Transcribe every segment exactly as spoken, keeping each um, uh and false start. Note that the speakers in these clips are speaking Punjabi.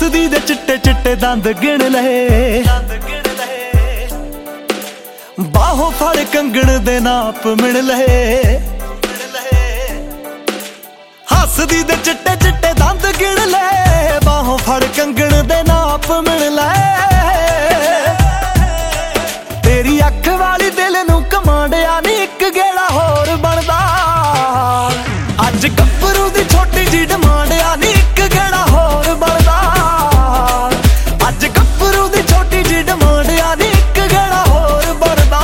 ਹੱਸਦੀ ਦੇ ਚਿੱਟੇ ਚਿੱਟੇ ਦੰਦ ਗਿਣ ਲਏ, ਬਾਹੋਂ ਫੜ ਕੰਗਣ ਦੇ ਨਾਪ ਮਿਣ ਲਏ। ਹੱਸਦੀ ਦੇ ਚਿੱਟੇ ਚਿੱਟੇ ਦੰਦ ਗਿਣ ਲਏ, ਬਾਹੋਂ ਫੜ ਕੰਗਣ ਦੇ ਨਾਪ ਮਿਣ ਲਏ। ਤੇਰੀ ਅੱਖ ਵਾਲੀ ਦਿਲ ਨੂੰ ਕਮਾਂਡਿਆ ਨੀ ਇੱਕ ਗੇੜਾ ਹੋਰ ਬਣਦਾ। ਅੱਜ ਗੱਭਰੂ ਦੀ ਛੋਟੀ ਜੀ ਡਿਮਾਂਡ ਆ ਨੀ ਇੱਕ ਗੇੜਾ ਹੋਰ ਬਣਦਾ। ਅੱਜ ਗੱਭਰੂ ਦੀ ਛੋਟੀ ਜੀ ਡਿਮਾਂਡ ਆ ਨੀ ਇੱਕ ਗੇੜਾ ਹੋਰ ਬਣਦਾ।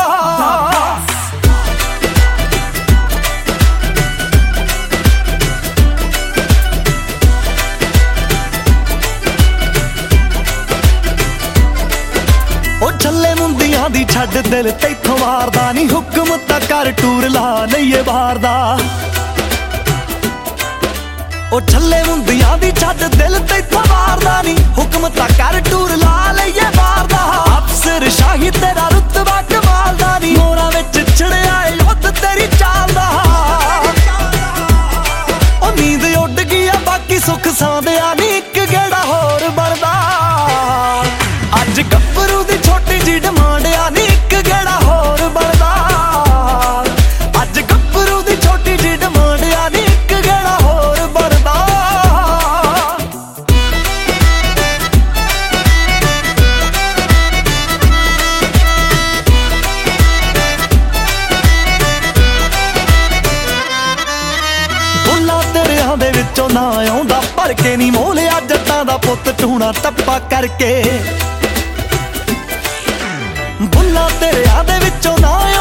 ਉਹ ਛੱਲੇ ਮੁੰਦੀਆਂ ਦੀ ਛੱਡ ਦਿਲ ਤੈਥੋਂ ਵਾਰਦਾ ਨੀ, ਹੁਕਮ ਤਾਂ ਕਰ ਟੂਰ ਲਾ ਲਈਏ ਬਾਹਰ ਦਾ। ਉਹ ਛੱਲੇ ਮੁੰਦੀਆਂ ਦੀ ਛੱਡ ਦਿਲ ਤੈਥੋਂ ਵਾਰਦਾ ਨੀ, ਹੁਕਮ ਤਾਂ ਕਰ ਟੂਰ ਲਾ ਲਈਏ ਬਾਹਰ ਦਾ। ਅਫਸਰ ਸ਼ਾਹੀ ਤੇਰਾ ਰੁਤਬਾ ਕਮਾਲ ਦਾ ਨੀ, ਮੋਰਾਂ ਵਿੱਚ ਚੜਿਆ ਯੁੱਧ ਤੇਰੀ ਚਾਲ ਦਾ। ਉਹ ਨੀਂਦ ਉੱਡ ਗਈ ਆ ਬਾਕੀ ਸੁੱਖ ਸਾਂਦਿਆ ਨੀ ਇੱਕ ਗੇੜਾ ਹੋਰ ਬਣਦਾ। ਅੱਜ ਗੱਭਰੂ ਦੀ ਛੋਟੀ ਜੀ ਡਿਮਾਂਡ ਆ ਨੀ ਇੱਕ ਗੇੜਾ ਹੋਰ ਬਣਦਾ। ਅੱਜ ਗੱਭਰੂ ਦੀ ਛੋਟੀ ਜੀ ਡਿਮਾਂਡ ਆ ਨੀ ਇੱਕ ਗੇੜਾ ਹੋਰ ਬਣਦਾ। ਬੁੱਲਾਂ ਤੇਰਿਆਂ ਦੇ ਵਿੱਚੋਂ ਨਾ ਆਉਂਦਾ ਭਰ ਕੇ ਨੀ, ਮੋਹ ਲਿਆ ਜੱਟਾਂ ਦਾ ਪੁੱਤ ਟੂਣਾ ਟੱਪਾ ਕਰਕੇ। ਬੁੱਲਾਂ ਤੇਰਿਆਂ ਦੇ ਵਿੱਚੋਂ ਨਾ